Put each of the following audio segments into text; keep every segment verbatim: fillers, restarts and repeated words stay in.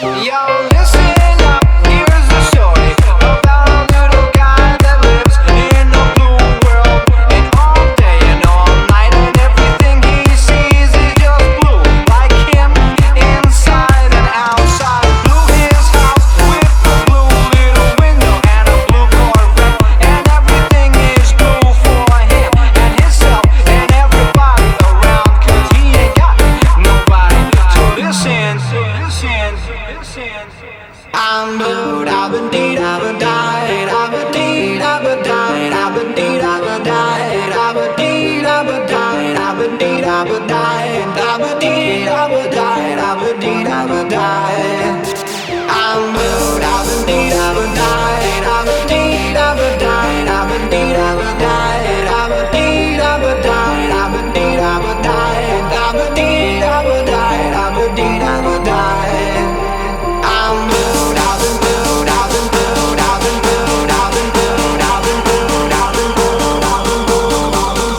Yo, listen up, here's the story about a little guy that lives in a blue world. And all day and all night, and everything he sees is just blue, like him, inside and outside. Blue his house with a blue little window and a blue Corvette. And everything is blue for him and himself and everybody around, 'cause he ain't got nobody to listen, listen, listen. I'm blue, I've been deed, I've been died, I've been deed, I've been died, I've been deed, I've been died, I've been deed, I've been died, I've been deed, I've been died, I've been deed, I've been died, I've been deed, I've been died. I'm blue, I've been deed, I've been died, I've been deed, I've been died, I've been deed, I've been died, I've been deed, I've been died, I've been deed, I've been died, I've been deed, I've been died, I've been deed, I've been died. I'm blue, I've been blue, I've been blue, I've been blue, I've been blue, I've been blue, I've been blue, I've been blue, I've been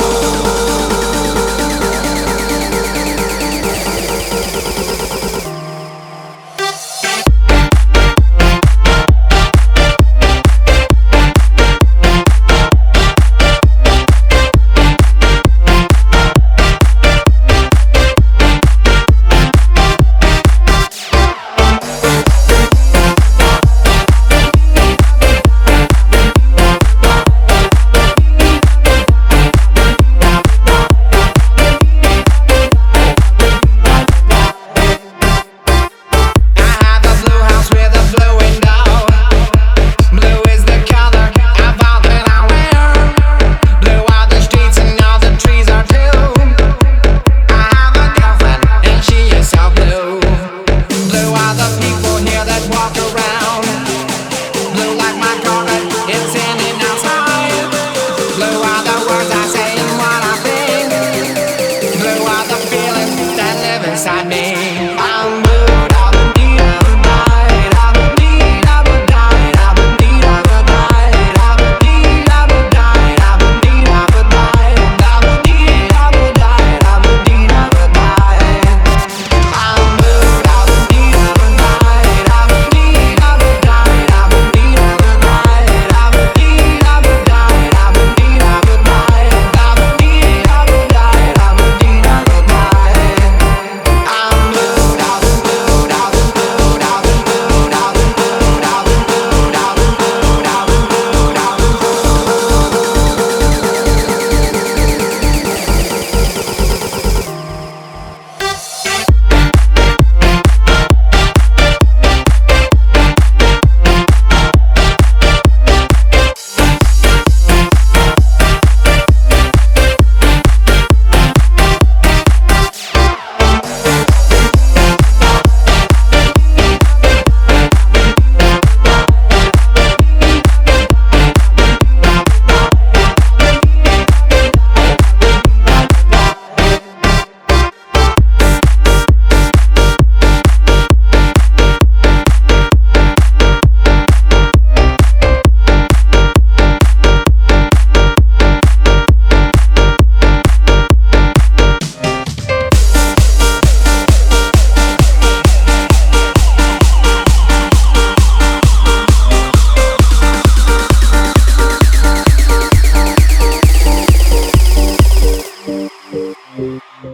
inside me. I'm blue, I've been deed, I've been died, I've been deed, I've been died, I've been deed, I've been died, I've been deed, I've been died, I've been deed, I've been died, I've been deed, I've been died, I've been deed, I've been died. I'm blue, I've been deed, I've been died, I've been deed, I've been died, I've been deed, I've been died, I've been deed, I've been died, I've been deed, I've been died, I've been deed, I've been died, I've been deed, I've been died. Thank you.